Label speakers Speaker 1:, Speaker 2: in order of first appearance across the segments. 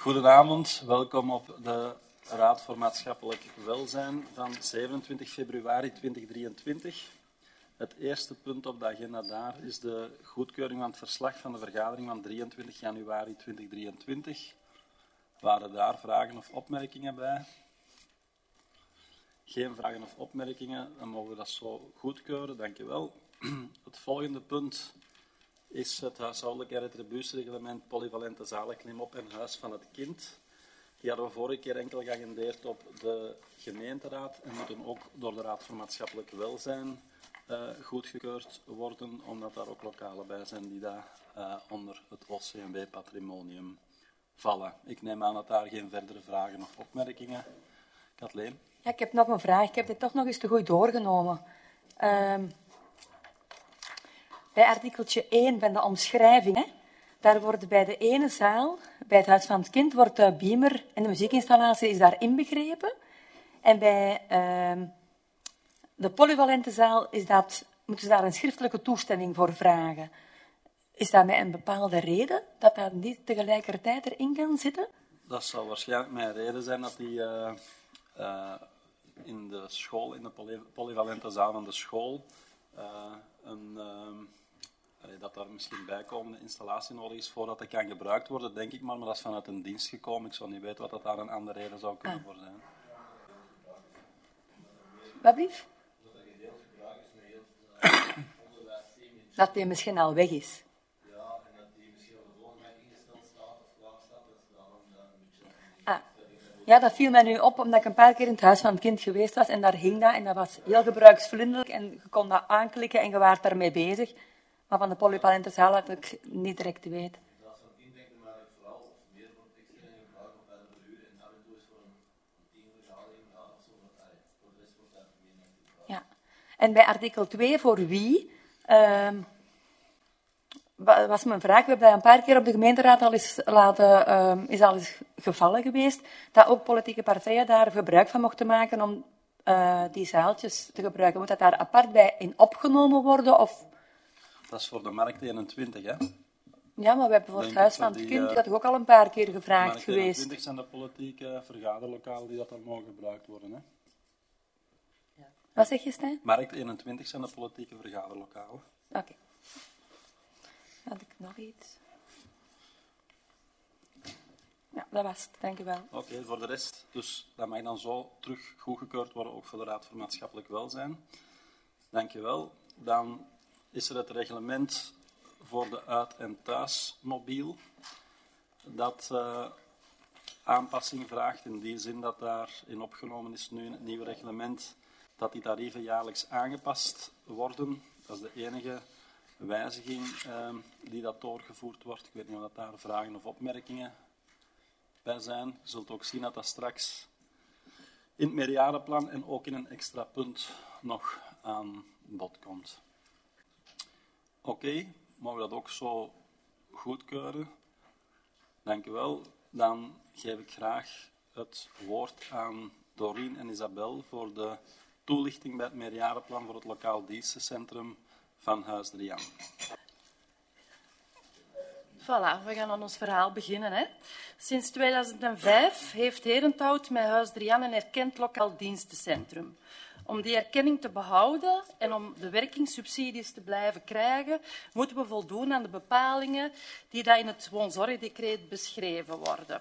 Speaker 1: Goedenavond, welkom op de Raad voor Maatschappelijk Welzijn van 27 februari 2023. Het eerste punt op de agenda daar is de goedkeuring van het verslag van de vergadering van 23 januari 2023. Waren daar vragen of opmerkingen bij? Geen vragen of opmerkingen, dan mogen we dat zo goedkeuren, dank u wel. Het volgende punt is het huishoudelijke retributiereglement polyvalente zalen klimop en huis van het kind. Die hadden we vorige keer enkel geagendeerd op de gemeenteraad en moeten ook door de Raad voor Maatschappelijk Welzijn goedgekeurd worden, omdat daar ook lokalen bij zijn die daar onder het OCMW-patrimonium vallen. Ik neem aan dat daar geen verdere vragen of opmerkingen. Kathleen?
Speaker 2: Ja, ik heb nog een vraag. Ik heb dit toch nog eens te goed doorgenomen. Bij artikeltje 1 van de omschrijving, hè, daar wordt bij de ene zaal, bij het Huis van het Kind, wordt de beamer en de muziekinstallatie is daar inbegrepen. En bij de polyvalente zaal moeten ze daar een schriftelijke toestemming voor vragen. Is dat met een bepaalde reden dat dat niet tegelijkertijd erin kan zitten?
Speaker 1: Dat zal waarschijnlijk mijn reden zijn dat die in de school, in de polyvalente zaal van de school, dat daar misschien bijkomende installatie nodig is voordat dat kan gebruikt worden, denk ik maar dat is vanuit een dienst gekomen. Ik zou niet weten wat dat daar een andere reden zou kunnen voor zijn.
Speaker 2: Wat blieft? Dat die misschien al weg is. Ja, dat viel mij nu op, omdat ik een paar keer in het Huis van het Kind geweest was en daar hing dat en dat was heel gebruiksvriendelijk en je kon dat aanklikken en je waart daarmee bezig. Maar van de polyvalente zaal had ik niet direct te weten. Ja. En bij artikel 2 voor wie was mijn vraag. We hebben dat een paar keer op de gemeenteraad al eens gevallen geweest, dat ook politieke partijen daar gebruik van mochten maken om die zaaltjes te gebruiken. Moet dat daar apart bij in opgenomen worden? Of?
Speaker 1: Dat is voor de Markt 21, hè?
Speaker 2: Ja, maar we hebben voor het Huis van het Kind dat ook al een paar keer gevraagd
Speaker 1: Markt
Speaker 2: geweest.
Speaker 1: 21 zijn de politieke vergaderlokalen die dat dan mogen gebruikt worden, hè?
Speaker 2: Ja. Wat zeg je, Stijn?
Speaker 1: Markt 21 zijn de politieke vergaderlokalen.
Speaker 2: Oké. Had ik nog iets? Ja, dat was het. Dank u wel.
Speaker 1: Oké, voor de rest, dus dat mag dan zo terug goedgekeurd worden, ook voor de Raad voor Maatschappelijk Welzijn. Dank je wel. Dan is er het reglement voor de uit- en thuismobiel. Dat aanpassing vraagt in die zin dat daarin opgenomen is nu in het nieuwe reglement dat die tarieven jaarlijks aangepast worden. Dat is de enige wijziging die dat doorgevoerd wordt. Ik weet niet of daar vragen of opmerkingen bij zijn. Je zult ook zien dat dat straks in het meerjarenplan en ook in een extra punt nog aan bod komt. Oké, mogen we dat ook zo goedkeuren? Dank u wel. Dan geef ik graag het woord aan Doreen en Isabel voor de toelichting bij het meerjarenplan voor het lokaal dienstencentrum van Huis de Rian.
Speaker 3: Voilà, we gaan aan ons verhaal beginnen. Hè. Sinds 2005 heeft Herenthout met Huis de Rian een erkend lokaal dienstencentrum. Om die erkenning te behouden en om de werkingssubsidies te blijven krijgen, moeten we voldoen aan de bepalingen die daar in het woonzorgdecreet beschreven worden.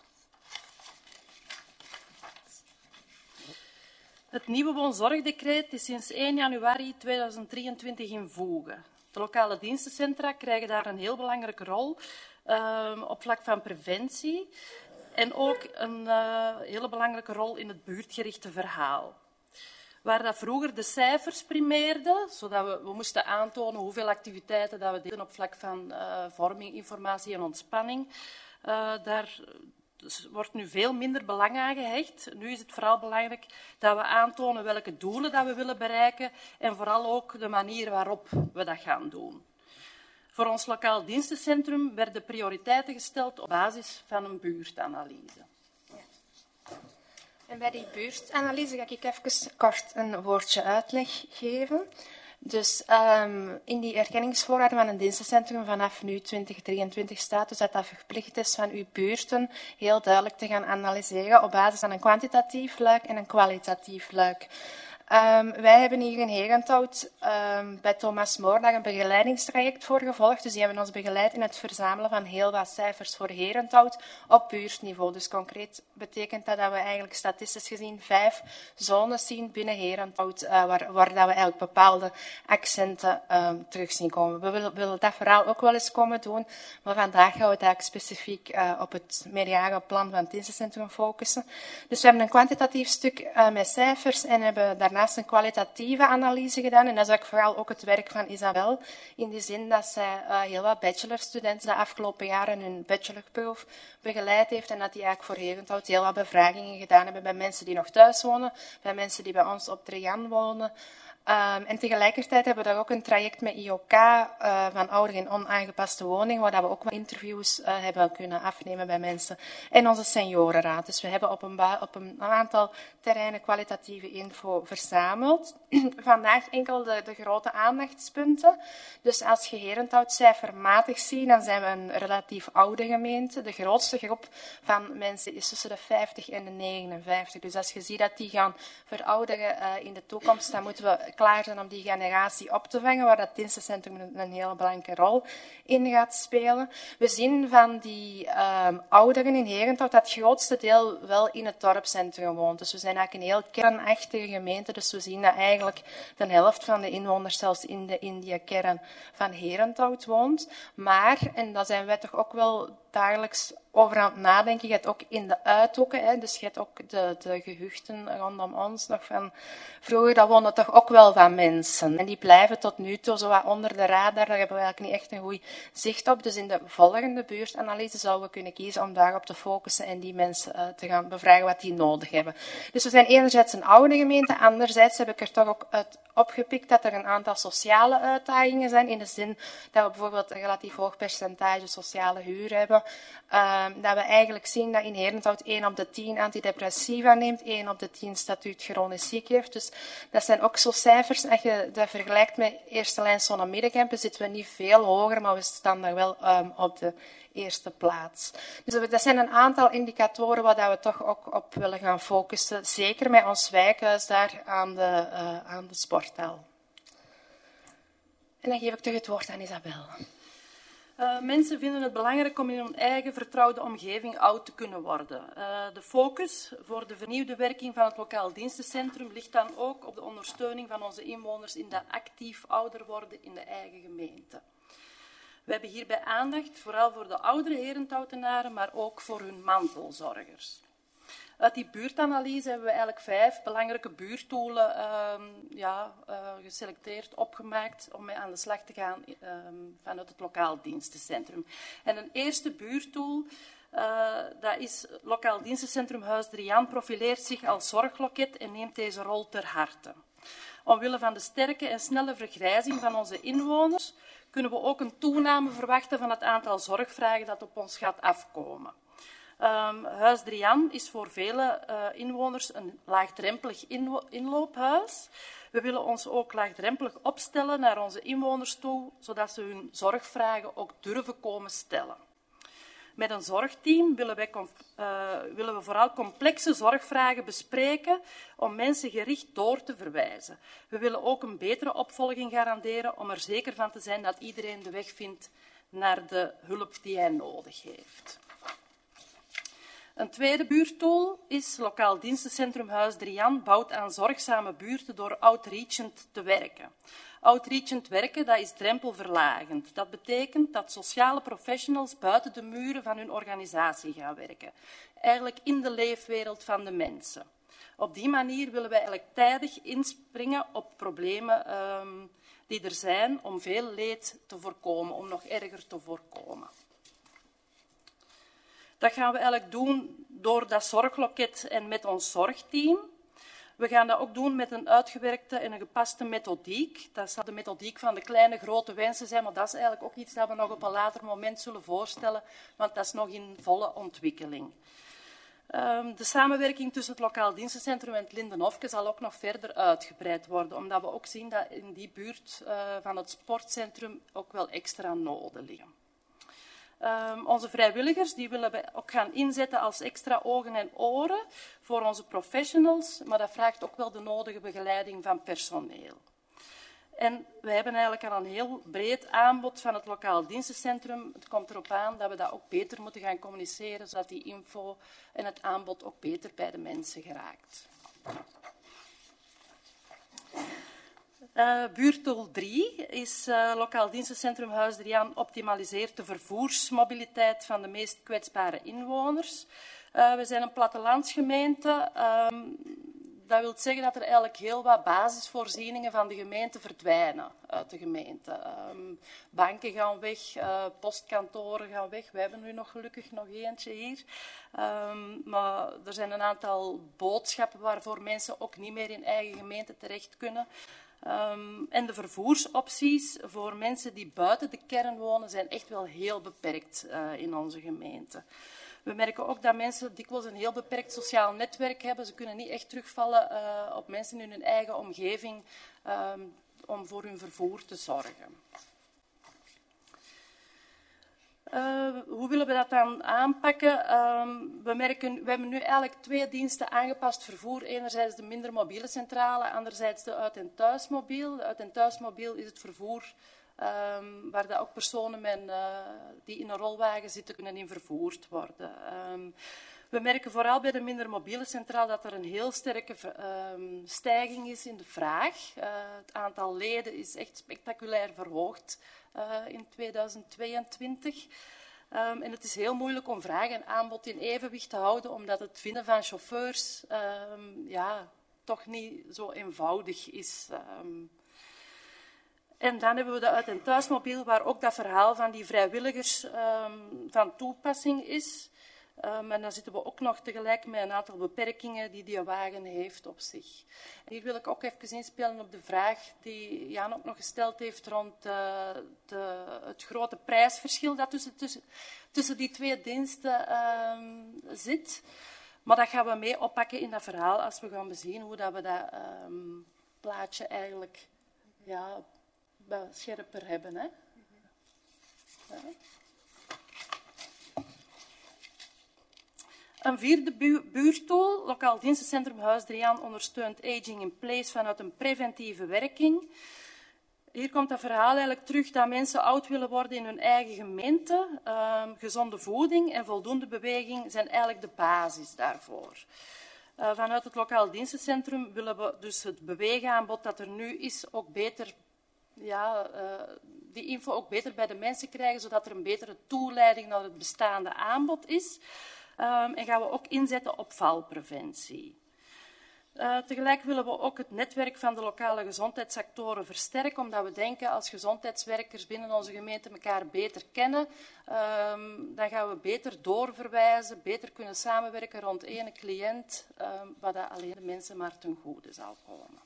Speaker 3: Het nieuwe woonzorgdecreet is sinds 1 januari 2023 in voege. De lokale dienstencentra krijgen daar een heel belangrijke rol op vlak van preventie en ook een hele belangrijke rol in het buurtgerichte verhaal. Waar dat vroeger de cijfers primeerden, zodat we moesten aantonen hoeveel activiteiten dat we deden op vlak van vorming, informatie en ontspanning, daar wordt nu veel minder belang aan gehecht. Nu is het vooral belangrijk dat we aantonen welke doelen dat we willen bereiken en vooral ook de manier waarop we dat gaan doen. Voor ons lokaal dienstencentrum werden prioriteiten gesteld op basis van een buurtanalyse.
Speaker 4: En bij die buurtanalyse ga ik even kort een woordje uitleg geven. Dus in die erkenningsvoorwaarden van een dienstencentrum vanaf nu 2023 staat dus dat dat verplicht is van uw buurten heel duidelijk te gaan analyseren op basis van een kwantitatief luik en een kwalitatief luik. Wij hebben hier in Herenthout bij Thomas More daar een begeleidingstraject voor gevolgd. Dus die hebben ons begeleid in het verzamelen van heel wat cijfers voor Herenthout op buurtniveau. Dus concreet betekent dat we eigenlijk statistisch gezien 5 zones zien binnen Herenthout waar dat we eigenlijk bepaalde accenten terug zien komen. We willen dat verhaal ook wel eens komen doen, maar vandaag gaan we het eigenlijk specifiek op het meerjarenplan van het dienstencentrum focussen. Dus we hebben een kwantitatief stuk met cijfers en hebben daarnaast een kwalitatieve analyse gedaan. En dat is ook vooral ook het werk van Isabel, in die zin dat zij heel wat bachelorstudenten de afgelopen jaren hun bachelorproef begeleid heeft en dat die eigenlijk voor Herenthout heel wat bevragingen gedaan hebben bij mensen die nog thuis wonen, bij mensen die bij ons op Trian wonen. En tegelijkertijd hebben we daar ook een traject met IOK van ouderen in onaangepaste woning, waar we ook wat interviews hebben kunnen afnemen bij mensen. En onze seniorenraad. Dus we hebben op een aantal terreinen kwalitatieve info verzameld. Vandaag enkel de grote aandachtspunten. Dus als je Herenthout cijfermatig ziet, dan zijn we een relatief oude gemeente. De grootste groep van mensen is tussen de 50 en de 59. Dus als je ziet dat die gaan verouderen in de toekomst, dan moeten we klaar zijn om die generatie op te vangen, waar dat dienstencentrum een hele belangrijke rol in gaat spelen. We zien van die ouderen in Herenthout dat het grootste deel wel in het dorpscentrum woont. Dus we zijn eigenlijk een heel kernachtige gemeente, dus we zien dat eigenlijk de helft van de inwoners zelfs in die kern van Herenthout woont. Maar, en daar zijn wij toch ook wel dagelijks over aan het nadenken, je hebt ook in de uithoeken, hè, dus je hebt ook de gehuchten rondom ons nog van vroeger, dat woonden toch ook wel van mensen. En die blijven tot nu toe zo wat onder de radar, daar hebben we eigenlijk niet echt een goed zicht op. Dus in de volgende buurtanalyse zouden we kunnen kiezen om daarop te focussen en die mensen te gaan bevragen wat die nodig hebben. Dus we zijn enerzijds een oude gemeente, anderzijds heb ik er toch ook uit opgepikt dat er een aantal sociale uitdagingen zijn, in de zin dat we bijvoorbeeld een relatief hoog percentage sociale huur hebben. Dat we eigenlijk zien dat in Herenthout 1 op de 10 antidepressiva neemt, 1 op de 10 statuut chronisch ziek heeft. Dus dat zijn ook zo cijfers, als je dat vergelijkt met eerste lijn Zonne Middenkempen, zitten we niet veel hoger, maar we staan daar wel op de eerste plaats. Dus dat zijn een aantal indicatoren waar we toch ook op willen gaan focussen, zeker met ons wijkhuis daar aan de sporthal. En dan geef ik terug het woord aan Isabel.
Speaker 3: Mensen vinden het belangrijk om in hun eigen vertrouwde omgeving oud te kunnen worden. De focus voor de vernieuwde werking van het lokaal dienstencentrum ligt dan ook op de ondersteuning van onze inwoners in dat actief ouder worden in de eigen gemeente. We hebben hierbij aandacht vooral voor de oudere Herenthoutenaren, maar ook voor hun mantelzorgers. Uit die buurtanalyse hebben we eigenlijk 5 belangrijke buurtdoelen geselecteerd, opgemaakt om mee aan de slag te gaan vanuit het lokaal dienstencentrum. En een eerste buurtdoel, dat is lokaal dienstencentrum Huis Drian, profileert zich als zorgloket en neemt deze rol ter harte. Omwille van de sterke en snelle vergrijzing van onze inwoners kunnen we ook een toename verwachten van het aantal zorgvragen dat op ons gaat afkomen. Huis Drian is voor vele inwoners een laagdrempelig inloophuis. We willen ons ook laagdrempelig opstellen naar onze inwoners toe, zodat ze hun zorgvragen ook durven komen stellen. Met een zorgteam willen we vooral complexe zorgvragen bespreken om mensen gericht door te verwijzen. We willen ook een betere opvolging garanderen om er zeker van te zijn dat iedereen de weg vindt naar de hulp die hij nodig heeft. Een tweede buurtdoel is lokaal dienstencentrum Huis Drian bouwt aan zorgzame buurten door outreachend te werken. Outreachend werken, dat is drempelverlagend. Dat betekent dat sociale professionals buiten de muren van hun organisatie gaan werken. Eigenlijk in de leefwereld van de mensen. Op die manier willen wij eigenlijk tijdig inspringen op problemen die er zijn om veel leed te voorkomen, om nog erger te voorkomen. Dat gaan we eigenlijk doen door dat zorgloket en met ons zorgteam. We gaan dat ook doen met een uitgewerkte en een gepaste methodiek. Dat zal de methodiek van de kleine grote wensen zijn, maar dat is eigenlijk ook iets dat we nog op een later moment zullen voorstellen, want dat is nog in volle ontwikkeling. De samenwerking tussen het lokaal dienstencentrum en het Lindenhofke zal ook nog verder uitgebreid worden, omdat we ook zien dat in die buurt van het sportcentrum ook wel extra noden liggen. Onze vrijwilligers die willen we ook gaan inzetten als extra ogen en oren voor onze professionals, maar dat vraagt ook wel de nodige begeleiding van personeel. En we hebben eigenlijk al een heel breed aanbod van het lokaal dienstencentrum. Het komt erop aan dat we dat ook beter moeten gaan communiceren, zodat die info en het aanbod ook beter bij de mensen geraakt. Buurtdoel 3 is lokaal dienstencentrum Huis de Riaan optimaliseert de vervoersmobiliteit van de meest kwetsbare inwoners. We zijn een plattelandsgemeente. Dat wil zeggen dat er eigenlijk heel wat basisvoorzieningen van de gemeente verdwijnen uit de gemeente. Banken gaan weg, postkantoren gaan weg. We hebben nu nog gelukkig nog eentje hier. Maar er zijn een aantal boodschappen waarvoor mensen ook niet meer in eigen gemeente terecht kunnen. En de vervoersopties voor mensen die buiten de kern wonen zijn echt wel heel beperkt in onze gemeente. We merken ook dat mensen dikwijls een heel beperkt sociaal netwerk hebben. Ze kunnen niet echt terugvallen op mensen in hun eigen omgeving om voor hun vervoer te zorgen. Hoe willen we dat dan aanpakken? We hebben nu eigenlijk 2 diensten aangepast vervoer. Enerzijds de minder mobiele centrale, anderzijds de uit- en thuismobiel. De uit- en thuismobiel is het vervoer waar dat ook personen die in een rolwagen zitten kunnen in vervoerd worden. We merken vooral bij de minder mobiele centraal dat er een heel sterke stijging is in de vraag. Het aantal leden is echt spectaculair verhoogd in 2022. En het is heel moeilijk om vraag en aanbod in evenwicht te houden, omdat het vinden van chauffeurs toch niet zo eenvoudig is. En dan hebben we de uit- en thuismobiel, waar ook dat verhaal van die vrijwilligers van toepassing is. En dan zitten we ook nog tegelijk met een aantal beperkingen die wagen heeft op zich. En hier wil ik ook even inspelen op de vraag die Jan ook nog gesteld heeft rond het grote prijsverschil dat tussen die 2 diensten zit. Maar dat gaan we mee oppakken in dat verhaal als we gaan bezien hoe dat we dat plaatje eigenlijk scherper hebben. Hè? Ja. Een 4e buurtdoel, lokaal dienstencentrum Huis de Riaan ondersteunt aging in place vanuit een preventieve werking. Hier komt dat verhaal eigenlijk terug dat mensen oud willen worden in hun eigen gemeente. Gezonde voeding en voldoende beweging zijn eigenlijk de basis daarvoor. Vanuit het lokaal dienstencentrum willen we dus het beweegaanbod dat er nu is ook beter, die info ook beter bij de mensen krijgen, zodat er een betere toeleiding naar het bestaande aanbod is. En gaan we ook inzetten op valpreventie. Tegelijk willen we ook het netwerk van de lokale gezondheidssectoren versterken, omdat we denken als gezondheidswerkers binnen onze gemeente elkaar beter kennen, dan gaan we beter doorverwijzen, beter kunnen samenwerken rond één cliënt, wat dat alleen de mensen maar ten goede zal komen.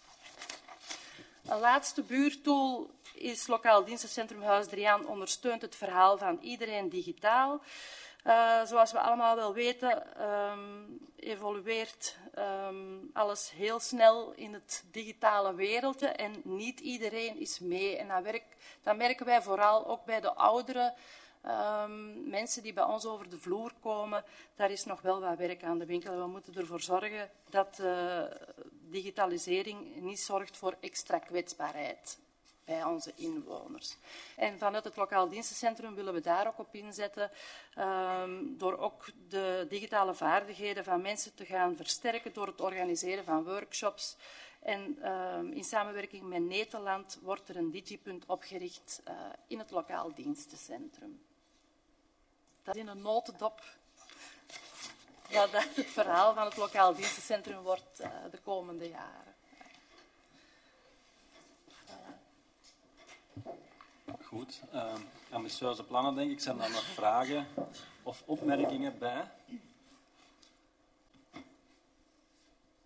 Speaker 3: Een laatste buurtdoel is lokaal dienstencentrum Huis de Riaan ondersteunt het verhaal van iedereen digitaal. Zoals we allemaal wel weten, evolueert alles heel snel in het digitale wereldje en niet iedereen is mee. En dat merken wij vooral ook bij de oudere mensen die bij ons over de vloer komen. Daar is nog wel wat werk aan de winkel. En we moeten ervoor zorgen dat digitalisering niet zorgt voor extra kwetsbaarheid bij onze inwoners. En vanuit het lokaal dienstencentrum willen we daar ook op inzetten, door ook de digitale vaardigheden van mensen te gaan versterken door het organiseren van workshops. En in samenwerking met Nederland wordt er een digipunt opgericht in het lokaal dienstencentrum. Dat is in een notendop wat het verhaal van het lokaal dienstencentrum wordt de komende jaren.
Speaker 1: Goed, ambitieuze plannen denk ik. Zijn er nog vragen of opmerkingen bij?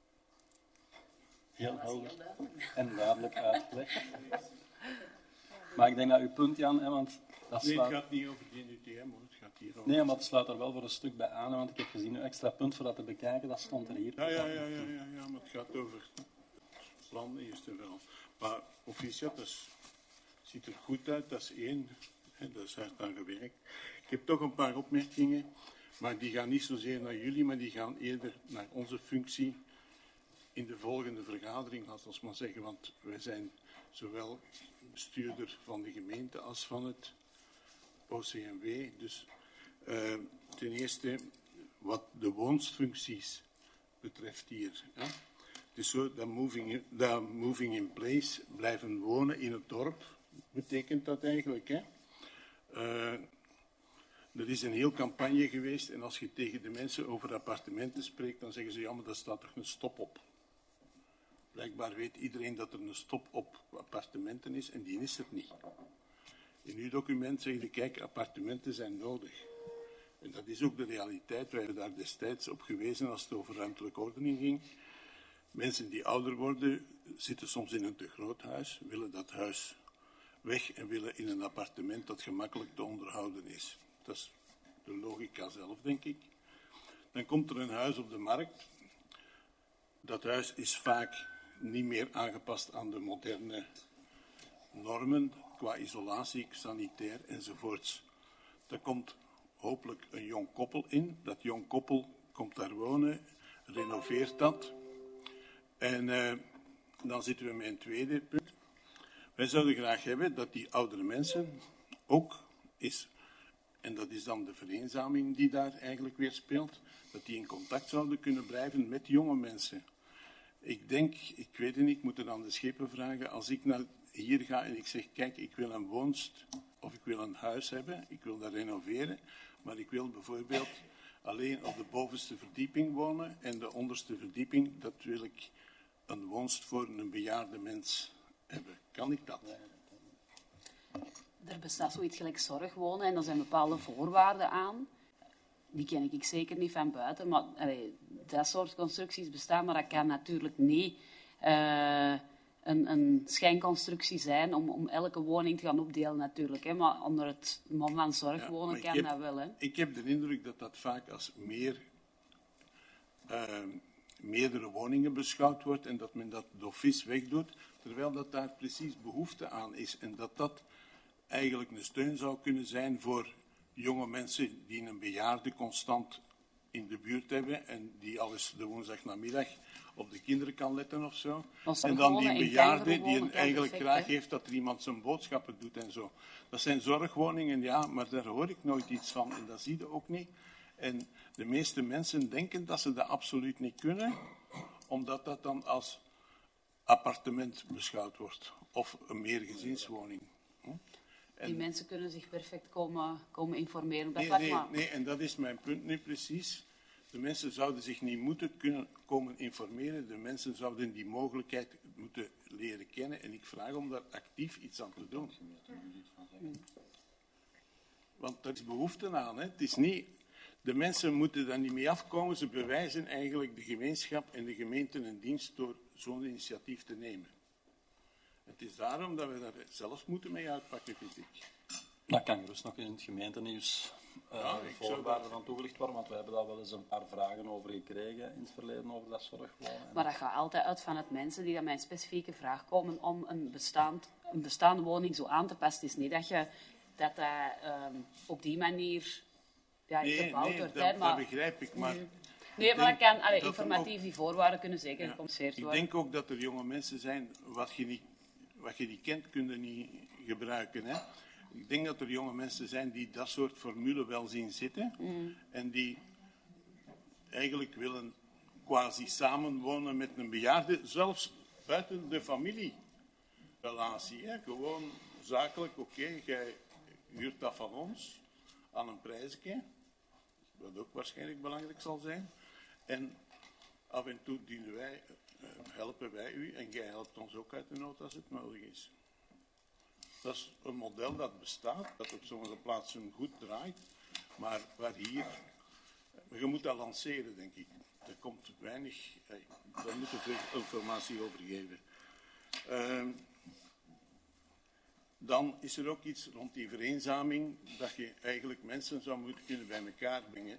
Speaker 1: Heel helder en duidelijk uitgelegd. Maar ik denk dat uw punt, Jan, hè, want dat
Speaker 5: Nee,
Speaker 1: slaat...
Speaker 5: het gaat niet over de UTM, hoor. Het gaat hier over...
Speaker 1: Nee, maar het sluit er wel voor een stuk bij aan, hè, want ik heb gezien uw extra punt voor dat te bekijken, dat stond er hier.
Speaker 5: Ja, maar het gaat over het plan eerst en wel. Maar officieel, dat ziet er goed uit, dat is één. Hè, dat is hard aan gewerkt. Ik heb toch een paar opmerkingen, maar die gaan niet zozeer naar jullie, maar die gaan eerder naar onze functie in de volgende vergadering, laten we maar zeggen, want wij zijn zowel bestuurder van de gemeente als van het OCMW. Dus ten eerste, wat de woonsfuncties betreft hier. Hè. Het is zo dat moving in place, blijven wonen in het dorp, betekent dat eigenlijk. Hè. Er is een heel campagne geweest en als je tegen de mensen over appartementen spreekt, dan zeggen ze, ja, maar daar staat toch een stop op. Blijkbaar weet iedereen dat er een stop op appartementen is en die is er niet. In uw document zeg je, kijk, appartementen zijn nodig. En dat is ook de realiteit. Wij hebben daar destijds op gewezen als het over ruimtelijke ordening ging. Mensen die ouder worden, zitten soms in een te groot huis, willen dat huis weg en willen in een appartement dat gemakkelijk te onderhouden is. Dat is de logica zelf, denk ik. Dan komt er een huis op de markt. Dat huis is vaak niet meer aangepast aan de moderne normen qua isolatie, sanitair enzovoorts. Daar komt hopelijk een jong koppel in. Dat jong koppel komt daar wonen, renoveert dat. En dan zitten we met een tweede punt. Wij zouden graag hebben dat die oudere mensen ook is, en dat is dan de vereenzaming die daar eigenlijk weer speelt, dat die in contact zouden kunnen blijven met jonge mensen. Ik denk, ik weet het niet, ik moet het aan de schepen vragen, als ik naar hier ga en ik zeg, kijk, ik wil een woonst of ik wil een huis hebben, ik wil dat renoveren, maar ik wil bijvoorbeeld alleen op de bovenste verdieping wonen en de onderste verdieping, dat wil ik een woonst voor een bejaarde mens hebben. Kan ik dat?
Speaker 6: Er bestaat zoiets gelijk zorgwonen en er zijn bepaalde voorwaarden aan. Die ken ik zeker niet van buiten, maar dat soort constructies bestaan, maar dat kan natuurlijk niet een schijnconstructie zijn om elke woning te gaan opdelen natuurlijk. Hè. Maar onder het mom van zorgwonen kan dat wel. Hè.
Speaker 5: Ik heb de indruk dat dat vaak als meerdere woningen beschouwd wordt en dat men dat d'office wegdoet, terwijl dat daar precies behoefte aan is en dat dat eigenlijk een steun zou kunnen zijn voor jonge mensen die een bejaarde constant in de buurt hebben en die alles de woensdagnamiddag op de kinderen kan letten of zo. En dan die bejaarde die eigenlijk graag heeft dat er iemand zijn boodschappen doet en zo. Dat zijn zorgwoningen, ja, maar daar hoor ik nooit iets van en dat zie je ook niet. En de meeste mensen denken dat ze dat absoluut niet kunnen, omdat dat dan als appartement beschouwd wordt of een meergezinswoning.
Speaker 6: Die mensen kunnen zich perfect komen informeren.
Speaker 5: Nee, en dat is mijn punt nu precies. De mensen zouden zich niet moeten kunnen komen informeren. De mensen zouden die mogelijkheid moeten leren kennen. En ik vraag om daar actief iets aan te doen. Want er is behoefte aan. Hè. Het is niet... De mensen moeten daar niet mee afkomen. Ze bewijzen eigenlijk de gemeenschap en de gemeente een dienst door zo'n initiatief te nemen. Het is daarom dat we daar zelf moeten mee uitpakken, vind ik.
Speaker 1: Dat kan gerust nog in het gemeentenieuws voorwaarden van toegelicht worden, want we hebben daar wel eens een paar vragen over gekregen in het verleden over dat zorgwonen.
Speaker 6: Maar dat gaat altijd uit van het mensen die aan mijn specifieke vraag komen om een bestaande woning zo aan te passen. Het is niet dat op die manier gebouwd wordt.
Speaker 5: Dat begrijp ik, maar...
Speaker 6: Nee, maar dat kan informatief, die voorwaarden kunnen zeker gecompenseerd worden.
Speaker 5: Ik denk ook dat er jonge mensen zijn, wat je niet kent, kun je niet gebruiken. Hè? Ik denk dat er jonge mensen zijn die dat soort formule wel zien zitten. En die eigenlijk willen quasi samenwonen met een bejaarde, zelfs buiten de familierelatie. Hè? Gewoon zakelijk, oké, jij huurt dat van ons aan een prijsje, wat ook waarschijnlijk belangrijk zal zijn. En af en toe helpen wij u en jij helpt ons ook uit de nood als het nodig is. Dat is een model dat bestaat, dat op sommige plaatsen goed draait, maar waar hier... Je moet dat lanceren, denk ik. Er komt weinig... Daar moeten we veel informatie over geven. Dan is er ook iets rond die vereenzaming, dat je eigenlijk mensen zou moeten kunnen bij elkaar brengen.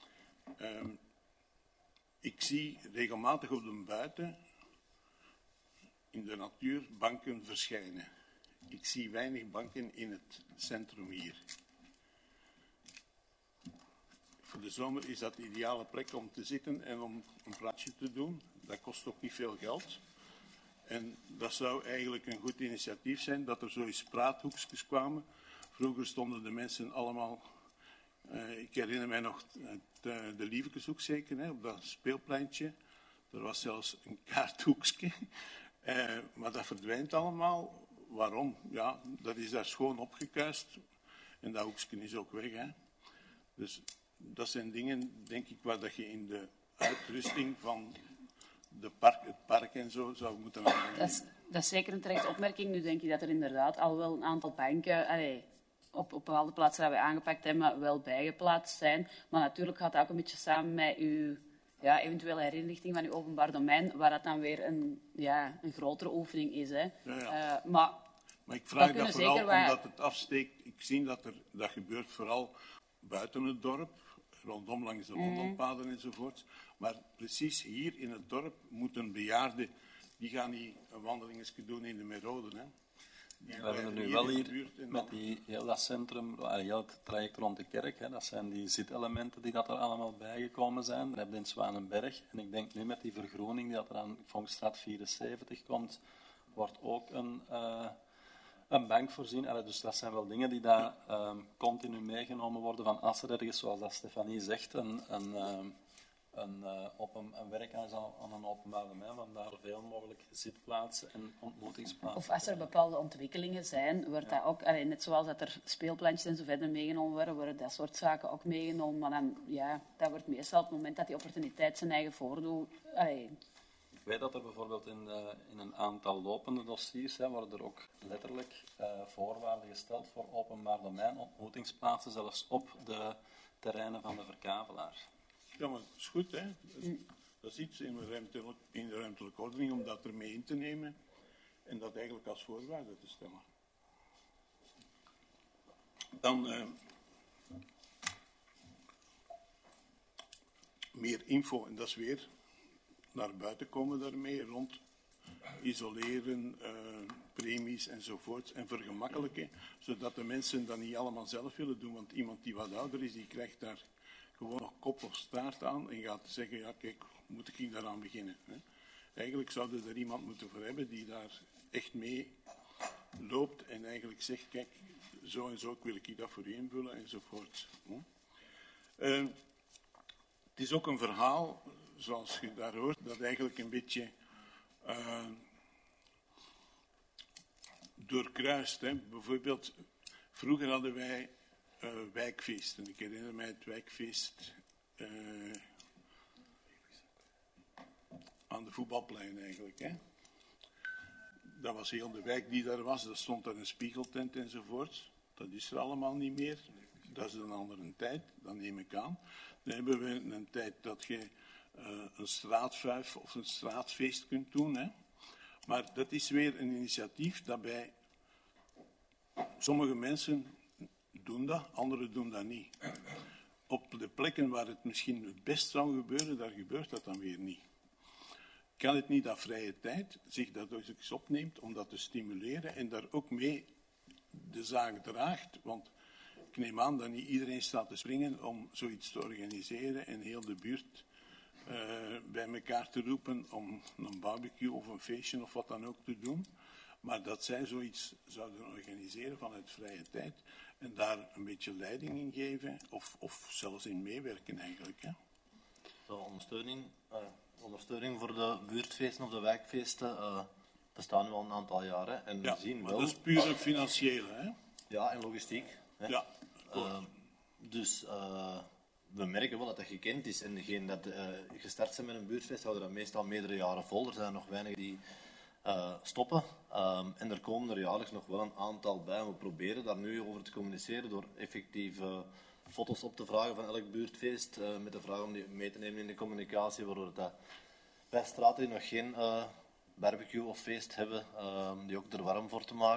Speaker 5: Ik zie regelmatig op de buiten in de natuur banken verschijnen. Ik zie weinig banken in het centrum hier. Voor de zomer is dat de ideale plek om te zitten en om een praatje te doen. Dat kost ook niet veel geld. En dat zou eigenlijk een goed initiatief zijn, dat er zoiets praathoekjes kwamen. Vroeger stonden de mensen allemaal, ik herinner mij nog de Lievekeshoek zeker, hè, op dat speelpleintje. Er was zelfs een kaarthoekje. Maar dat verdwijnt allemaal. Waarom? Ja, dat is daar schoon opgekuist. En dat hoekje is ook weg. Hè. Dus dat zijn dingen, denk ik, waar dat je in de uitrusting van het park en zo zou moeten aanbrengen.
Speaker 6: Dat is zeker een terechte opmerking. Nu denk ik dat er inderdaad al wel een aantal banken op bepaalde plaatsen die we aangepakt hebben wel bijgeplaatst zijn. Maar natuurlijk gaat dat ook een beetje samen met uw eventuele herinrichting van uw openbaar domein, waar dat dan weer een grotere oefening is. Hè.
Speaker 5: Ja.
Speaker 6: Maar
Speaker 5: ik vraag dat vooral omdat het afsteekt. Ik zie dat dat gebeurt vooral buiten het dorp, rondom langs de wandelpaden enzovoort. Maar precies hier in het dorp moeten bejaarden, die gaan niet een wandelingetje doen in de Meroden. Hè.
Speaker 1: We hebben er nu wel hier met heel dat centrum, heel het traject rond de kerk. Hè, dat zijn die zitelementen die dat er allemaal bijgekomen zijn. Dat hebben we in Zwanenberg. En ik denk nu met die vergroening die dat er aan Vonkstraat 74 komt, wordt ook een bank voorzien. Dus dat zijn wel dingen die daar continu meegenomen worden van als er ergens, zoals dat Stefanie zegt, een werk aan een openbaar domein, van daar veel mogelijk zitplaatsen en ontmoetingsplaatsen.
Speaker 6: Of als er bepaalde ontwikkelingen zijn, wordt dat ook, net zoals dat er speelplantjes en zo verder meegenomen worden dat soort zaken ook meegenomen. Maar dan, dat wordt meestal op het moment dat die opportuniteit zijn eigen voordoet.
Speaker 1: Ik weet dat er bijvoorbeeld in een aantal lopende dossiers worden er ook letterlijk voorwaarden gesteld voor openbaar domein, ontmoetingsplaatsen, zelfs op de terreinen van de verkavelaar.
Speaker 5: Ja, maar dat is goed, hè. Dat is iets in de ruimtelijke ordening om dat ermee in te nemen en dat eigenlijk als voorwaarde te stellen. Dan meer info, en dat is weer naar buiten komen daarmee, rond isoleren, premies enzovoort, en vergemakkelijken, zodat de mensen dat niet allemaal zelf willen doen, want iemand die wat ouder is, die krijgt daar gewoon nog kop of staart aan en gaat zeggen, ja kijk, moet ik daaraan beginnen. Hè? Eigenlijk zou er iemand moeten voor hebben die daar echt mee loopt en eigenlijk zegt, kijk, zo en zo wil ik dat voor u invullen enzovoort. Het is ook een verhaal, zoals je daar hoort, dat eigenlijk een beetje doorkruist. Hè? Bijvoorbeeld, vroeger hadden wij wijkfeesten. Ik herinner mij het wijkfeest aan de voetbalplein eigenlijk. Hè? Dat was heel de wijk die daar was. Er stond daar een spiegeltent enzovoort. Dat is er allemaal niet meer. Dat is een andere tijd, dat neem ik aan. Dan hebben we een tijd dat je een straatvuif of een straatfeest kunt doen. Hè? Maar dat is weer een initiatief dat bij sommige mensen doen dat, anderen doen dat niet. Op de plekken waar het misschien het best zou gebeuren, daar gebeurt dat dan weer niet. Kan het niet dat vrije tijd zich dat ook eens opneemt om dat te stimuleren en daar ook mee de zaak draagt? Want ik neem aan dat niet iedereen staat te springen om zoiets te organiseren en heel de buurt bij elkaar te roepen om een barbecue of een feestje of wat dan ook te doen. Maar dat zij zoiets zouden organiseren vanuit vrije tijd en daar een beetje leiding in geven of zelfs in meewerken eigenlijk. Hè?
Speaker 7: Zo, ondersteuning voor de buurtfeesten of de wijkfeesten bestaan nu al een aantal jaren. En
Speaker 5: Ja,
Speaker 7: we zien
Speaker 5: maar
Speaker 7: wel...
Speaker 5: dat is puur een financiële. Hè?
Speaker 7: Ja, en logistiek. Hè?
Speaker 5: Ja.
Speaker 7: Dus we merken wel dat dat gekend is. En degenen dat gestart zijn met een buurtfeest houden dat meestal meerdere jaren vol. Er zijn nog weinig die stoppen. En er komen er jaarlijks nog wel een aantal bij. We proberen daar nu over te communiceren door effectief foto's op te vragen van elk buurtfeest. Met de vraag om die mee te nemen in de communicatie. Waardoor dat bij straten die nog geen barbecue of feest hebben, die ook er warm voor te maken.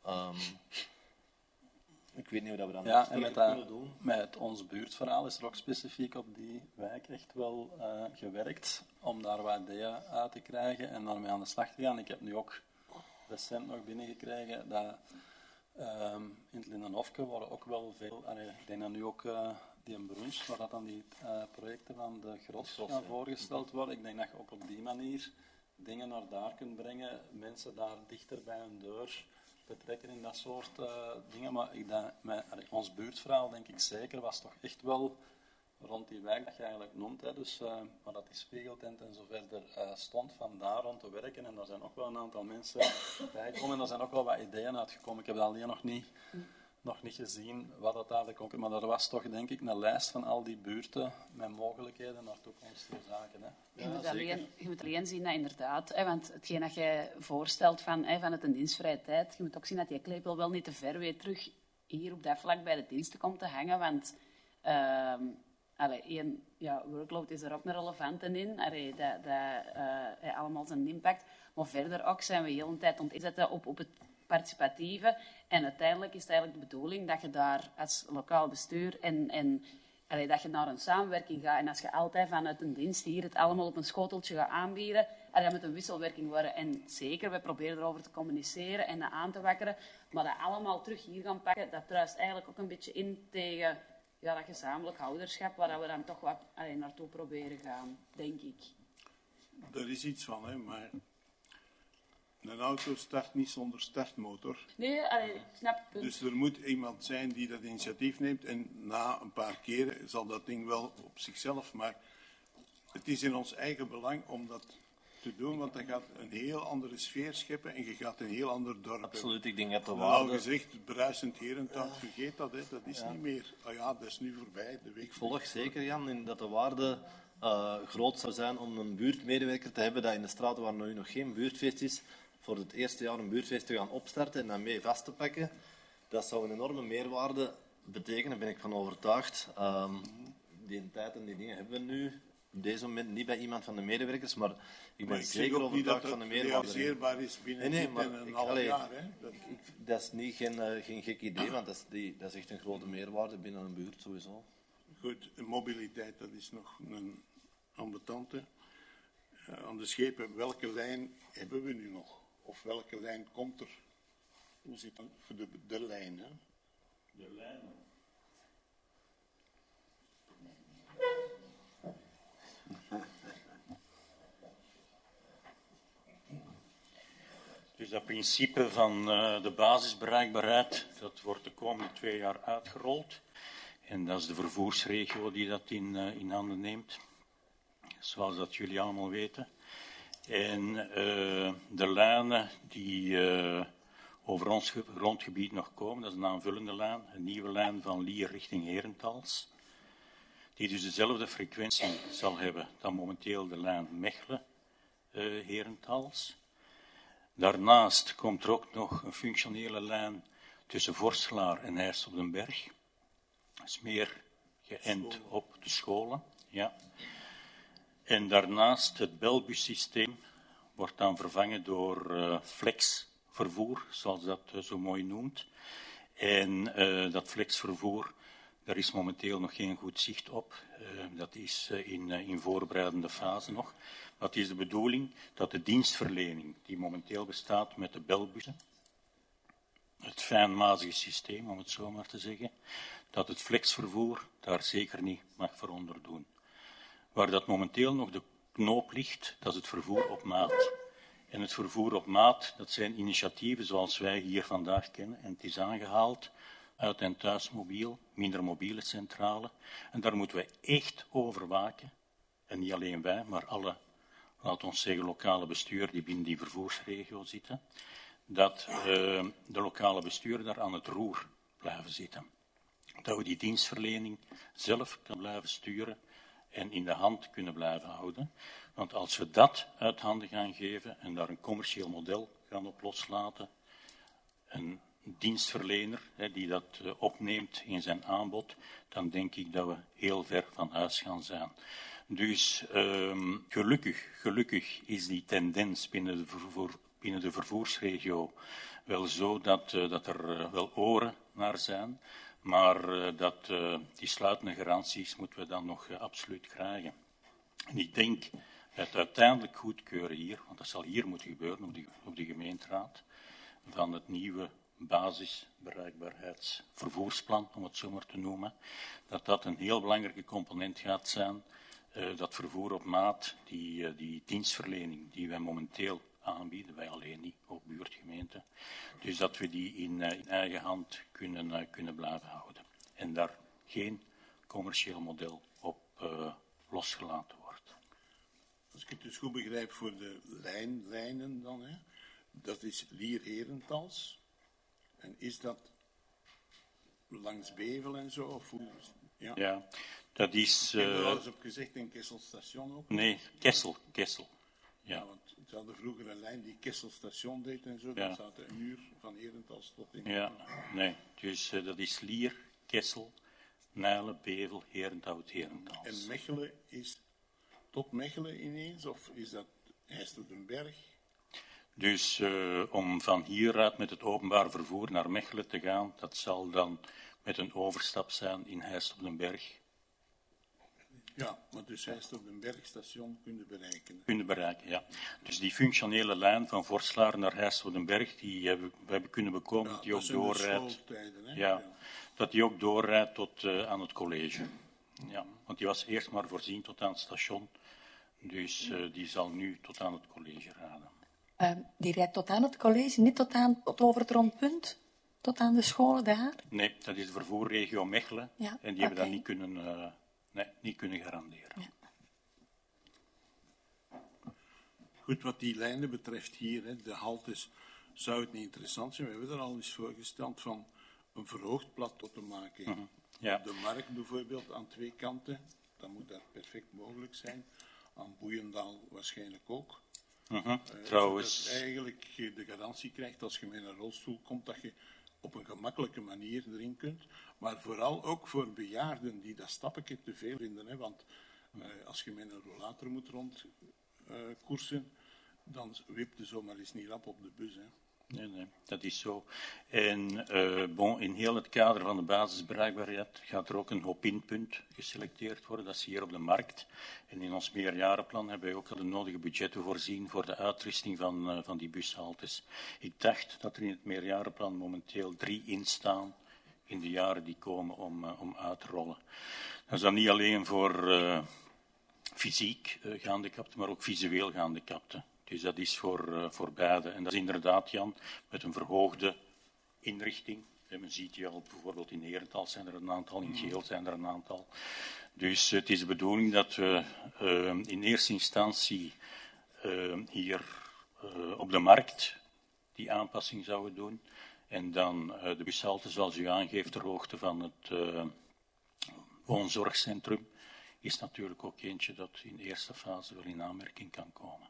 Speaker 7: Ik weet niet hoe dat we dat
Speaker 1: Ja,
Speaker 7: nog
Speaker 1: en
Speaker 7: sterker kunnen doen.
Speaker 1: met ons buurtverhaal is er ook specifiek op die wijk echt wel gewerkt om daar wat ideeën uit te krijgen en daarmee aan de slag te gaan. Ik heb nu ook recent nog binnengekregen dat in het Lindenhofke worden ook wel veel... ik denk dat nu ook die een brunch, waar dat dan die projecten van de Gros gaan voorgesteld worden. Ik denk dat je ook op die manier dingen naar daar kunt brengen, mensen daar dichter bij hun deur betrekken in dat soort dingen. Maar ons buurtverhaal, denk ik zeker, was toch echt wel rond die wijk dat je eigenlijk noemt. Hè. Dus, maar dat die spiegeltent en zo verder stond, van daar rond te werken. En daar zijn ook wel een aantal mensen bijgekomen. En er zijn ook wel wat ideeën uitgekomen. Ik heb dat alleen nog niet gezien wat dat eigenlijk ook... Maar er was toch, denk ik, een lijst van al die buurten met mogelijkheden naar toekomstige zaken. Hè.
Speaker 6: Je moet alleen zien dat inderdaad, want hetgeen dat je voorstelt van het een dienstvrije tijd, je moet ook zien dat die klepel wel niet te ver weer terug hier op dat vlak bij de diensten komt te hangen, want workload is er ook een relevante in, dat allemaal zijn impact, maar verder ook zijn we de hele tijd inzetten op het participatieve en uiteindelijk is het eigenlijk de bedoeling dat je daar als lokaal bestuur en dat je naar een samenwerking gaat. En als je altijd vanuit een dienst hier het allemaal op een schoteltje gaat aanbieden, dat moet een wisselwerking worden. En zeker, we proberen erover te communiceren en dat aan te wakkeren. Maar dat allemaal terug hier gaan pakken, dat druist eigenlijk ook een beetje in tegen dat gezamenlijk ouderschap, waar we dan toch wat naartoe proberen gaan, denk ik.
Speaker 5: Daar is iets van, hè, maar een auto start niet zonder startmotor.
Speaker 6: Nee, ik snap het punt.
Speaker 5: Dus er moet iemand zijn die dat initiatief neemt en na een paar keren zal dat ding wel op zichzelf, maar het is in ons eigen belang om dat te doen, want dat gaat een heel andere sfeer scheppen en je gaat een heel ander dorp hebben.
Speaker 7: Absoluut, ik denk dat de
Speaker 5: Al
Speaker 7: waarde...
Speaker 5: gezegd, bruisend Herenthout, vergeet dat, hè. Dat is niet meer, dat is nu voorbij, de week.
Speaker 7: Ik volg zeker, Jan, in dat de waarde groot zou zijn om een buurtmedewerker te hebben dat in de straten waar nu nog geen buurtfeest is, voor het eerste jaar een buurtfeest te gaan opstarten en dan mee vast te pakken. Dat zou een enorme meerwaarde betekenen, daar ben ik van overtuigd. Die tijd en die dingen hebben we nu op deze moment niet bij iemand van de medewerkers, maar ik ben zeker overtuigd van de meerwaarde.
Speaker 5: Realiseerbaar is binnen een half jaar. Hè?
Speaker 7: Dat is niet geen gek idee, want dat is echt een grote meerwaarde binnen een buurt sowieso.
Speaker 5: Goed, mobiliteit, dat is nog een ambetante. Aan de schepen, welke lijn hebben we nu nog? Of welke lijn komt er? Hoe zit dat voor de lijn? Hè?
Speaker 8: De lijn. Dus dat principe van de basisbereikbaarheid, dat wordt de komende 2 jaar uitgerold. En dat is de vervoersregio die dat in handen neemt, zoals dat jullie allemaal weten. En de lijnen die over ons grondgebied nog komen, dat is een aanvullende lijn, een nieuwe lijn van Lier richting Herentals, die dus dezelfde frequentie zal hebben dan momenteel de lijn Mechelen-Herentals. Daarnaast komt er ook nog een functionele lijn tussen Vorslaar en Heist op den Berg. Dat is meer geënt op de scholen. Ja. En daarnaast het belbussysteem wordt dan vervangen door flexvervoer, zoals dat zo mooi noemt. En dat flexvervoer, daar is momenteel nog geen goed zicht op. Dat is in voorbereidende fase nog. Maar het is de bedoeling dat de dienstverlening die momenteel bestaat met de belbussen, het fijnmazige systeem, om het zo maar te zeggen, dat het flexvervoer daar zeker niet mag voor onderdoen. Waar dat momenteel nog de knoop ligt, dat is het vervoer op maat. En het vervoer op maat, dat zijn initiatieven zoals wij hier vandaag kennen. En het is aangehaald uit en thuismobiel, minder mobiele centrale. En daar moeten we echt over waken. En niet alleen wij, maar alle, laat ons zeggen, lokale bestuur die binnen die vervoersregio zitten. Dat de lokale bestuur daar aan het roer blijven zitten. Dat we die dienstverlening zelf kunnen blijven sturen en in de hand kunnen blijven houden. Want als we dat uit handen gaan geven en daar een commercieel model gaan op loslaten, een dienstverlener die dat opneemt in zijn aanbod, dan denk ik dat we heel ver van huis gaan zijn. Dus gelukkig is die tendens binnen de vervoersregio wel zo dat er wel oren naar zijn, maar dat die sluitende garanties moeten we dan nog absoluut krijgen. En ik denk dat uiteindelijk goedkeuren hier, want dat zal hier moeten gebeuren op de gemeenteraad, van het nieuwe basisbereikbaarheidsvervoersplan, om het zo maar te noemen, dat een heel belangrijke component gaat zijn, dat vervoer op maat, die dienstverlening die wij momenteel aanbieden, wij alleen niet, ook buurtgemeenten, dus dat we die in eigen hand kunnen blijven houden en daar geen commercieel model op losgelaten wordt.
Speaker 5: Als ik het dus goed begrijp voor de lijnen dan, hè, dat is Lier-Herentals. En is dat langs Bevel en zo? Of hoe,
Speaker 8: Ja, dat is...
Speaker 5: Ik heb er al eens op gezegd in Kesselstation ook.
Speaker 8: Nee, Kessel. Ja,
Speaker 5: want ze hadden vroeger een lijn die Kesselstation deed en zo.
Speaker 8: Ja.
Speaker 5: Dat zaten een uur van Herentals tot in...
Speaker 8: Ja, nee. Dus dat is Lier, Kessel, Nijlen, Bevel, Herenthout, Herentals.
Speaker 5: En Mechelen is tot Mechelen ineens? Of is dat IJst op den Berg?
Speaker 8: Dus om van hieruit met het openbaar vervoer naar Mechelen te gaan, dat zal dan met een overstap zijn in Heist op den Berg.
Speaker 5: Ja, maar dus Heist op den Bergstation kunnen bereiken.
Speaker 8: Kunnen bereiken, ja. Dus die functionele lijn van Vorslaar naar Heist op den Berg, die we hebben kunnen bekomen,
Speaker 5: Ja,
Speaker 8: die ook
Speaker 5: dat zijn de
Speaker 8: doorrijdt.
Speaker 5: schooltijden, hè?
Speaker 8: Ja, dat die ook doorrijdt tot aan het college. Ja, want die was eerst maar voorzien tot aan het station, dus die zal nu tot aan het college rijden.
Speaker 2: Die rijdt tot aan het college, niet tot over het rondpunt? Tot aan de scholen daar?
Speaker 8: Nee, dat is de vervoerregio Mechelen.
Speaker 2: Ja,
Speaker 8: En die hebben dat
Speaker 2: oké.
Speaker 8: niet kunnen garanderen.
Speaker 2: Ja.
Speaker 5: Goed, wat die lijnen betreft hier, hè, de haltes, zou het niet interessant zijn. We hebben er al eens voorgesteld van een verhoogd plateau te maken.
Speaker 8: Ja.
Speaker 5: Op de markt bijvoorbeeld aan twee kanten, dan moet dat perfect mogelijk zijn. Aan Boeiendaal waarschijnlijk ook.
Speaker 8: Trouwens,
Speaker 5: Zodat eigenlijk je de garantie krijgt als je met een rolstoel komt, dat je op een gemakkelijke manier erin kunt. Maar vooral ook voor bejaarden die dat stapje te veel vinden. Hè, want als je met een rollator moet rondkoersen, dan wipt je zomaar eens niet rap op de bus. Hè.
Speaker 8: Nee, dat is zo. En in heel het kader van de basisbereikbaarheid gaat er ook een hop-in-punt geselecteerd worden. Dat is hier op de markt. En in ons meerjarenplan hebben wij ook al de nodige budgetten voorzien voor de uitrusting van die bushaltes. Ik dacht dat er in het meerjarenplan momenteel 3 in staan in de jaren die komen om uit te rollen. Dat is dan niet alleen voor fysiek gehandicapten, maar ook visueel gehandicapten. Dus dat is voor beide. En dat is inderdaad, Jan, met een verhoogde inrichting. En men ziet hier al bijvoorbeeld in Herentals zijn er een aantal, in Geel zijn er een aantal. Dus het is de bedoeling dat we in eerste instantie hier op de markt die aanpassing zouden doen. En dan de bushalte, zoals u aangeeft, ter hoogte van het woonzorgcentrum, is natuurlijk ook eentje dat in de eerste fase wel in aanmerking kan komen.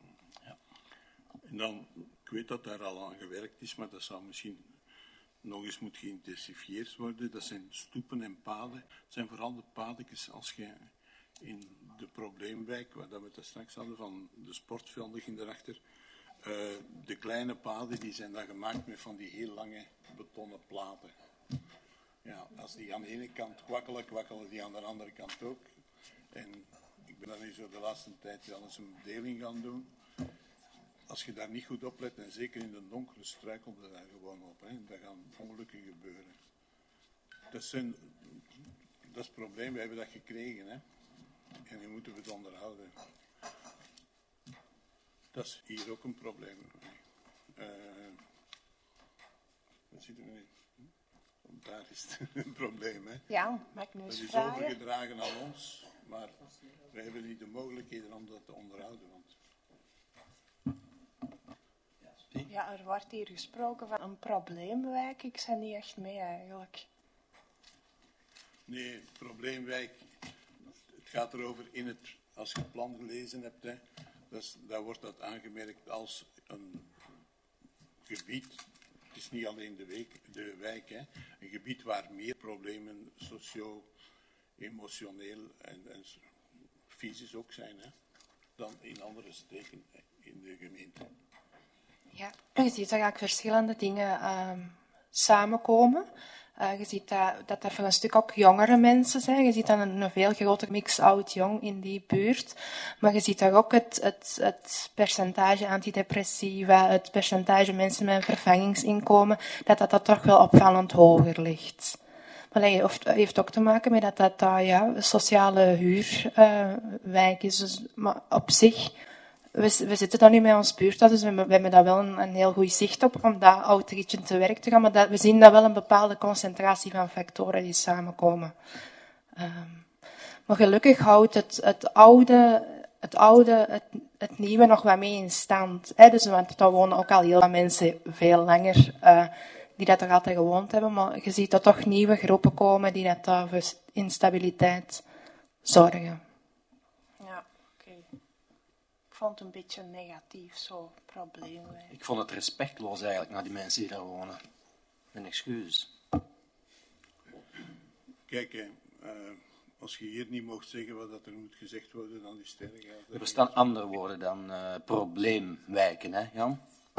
Speaker 5: En dan, ik weet dat daar al aan gewerkt is, maar dat zou misschien nog eens moet geïntensifieerd worden. Dat zijn stoepen en paden. Het zijn vooral de padetjes als je in de probleemwijk, waar we het daar straks hadden, van de sportvelden daarachter. De kleine paden die zijn dan gemaakt met van die heel lange betonnen platen. Ja, als die aan de ene kant kwakkelen, kwakkelen die aan de andere kant ook. En ik ben dan nu zo de laatste tijd wel eens een bedeling gaan doen. Als je daar niet goed op let, en zeker in de donkere, struikelt je daar gewoon op. Hè. Daar gaan ongelukken gebeuren. Dat is het probleem, we hebben dat gekregen. Hè. En nu moeten we het onderhouden. Dat is hier ook een probleem. Waar zitten we nu? Daar is het een probleem. Hè.
Speaker 4: Ja, mag ik nu
Speaker 5: Dat
Speaker 4: eens
Speaker 5: is
Speaker 4: vragen?
Speaker 5: overgedragen aan ons, maar wij hebben niet de mogelijkheden om dat te onderhouden. Want
Speaker 4: Ja, er wordt hier gesproken van een probleemwijk. Ik ben niet echt mee eigenlijk.
Speaker 5: nee, het probleemwijk, het gaat erover als je het plan gelezen hebt, hè, daar wordt dat aangemerkt als een gebied. Het is niet alleen de wijk, hè, een gebied waar meer problemen socio-emotioneel en fysisch ook zijn, hè, dan in andere steken in de gemeente.
Speaker 4: Ja, je ziet dat eigenlijk verschillende dingen samenkomen. Je ziet dat er voor een stuk ook jongere mensen zijn. Je ziet dan een veel grotere mix oud-jong in die buurt. Maar je ziet daar ook het percentage antidepressiva, het percentage mensen met een vervangingsinkomen, dat toch wel opvallend hoger ligt. Maar dat heeft ook te maken met dat een sociale huurwijk is. Dus, maar op zich, we zitten dan nu met ons buurthuis, dus we hebben daar wel een heel goed zicht op om dat outreach te werk te gaan. Maar we zien dat wel een bepaalde concentratie van factoren die samenkomen. Maar gelukkig houdt het nieuwe nog wat mee in stand. Dus, want er wonen ook al heel wat mensen veel langer die dat er altijd gewoond hebben. Maar je ziet dat toch nieuwe groepen komen die dat daar voor instabiliteit zorgen.
Speaker 9: Ja, oké. Ik vond het een beetje negatief, zo probleem.
Speaker 10: Ik vond het respectloos eigenlijk naar die mensen die daar wonen. Mijn excuus.
Speaker 5: Kijk, als je hier niet mocht zeggen wat dat er moet gezegd worden, dan is het erg.
Speaker 10: Er bestaan andere woorden dan probleemwijken, hè, Jan?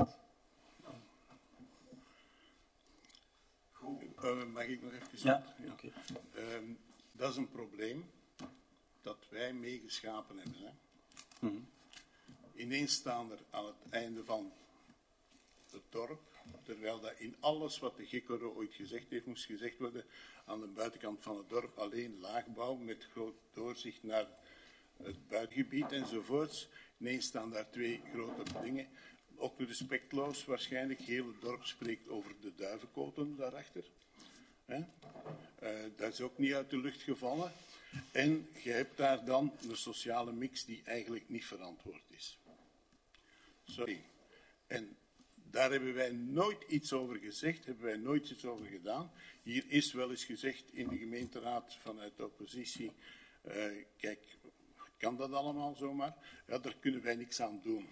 Speaker 5: Mag ik nog even
Speaker 1: Ja.
Speaker 5: Ja. Okay. Dat is een probleem dat wij meegeschapen hebben. Hè.
Speaker 1: Mm-hmm.
Speaker 5: Ineens staan er aan het einde van het dorp, terwijl dat in alles wat de Gikkoro ooit gezegd heeft, moest gezegd worden aan de buitenkant van het dorp alleen laagbouw met groot doorzicht naar het buitengebied enzovoorts. Ineens staan daar twee grote dingen. Ook respectloos waarschijnlijk. Heel het dorp spreekt over de duivenkoten daarachter. Dat is ook niet uit de lucht gevallen. En je hebt daar dan een sociale mix die eigenlijk niet verantwoord is. Sorry. En daar hebben wij nooit iets over gezegd, hebben wij nooit iets over gedaan. Hier is wel eens gezegd in de gemeenteraad vanuit de oppositie, kijk, kan dat allemaal zomaar? Ja, daar kunnen wij niks aan doen.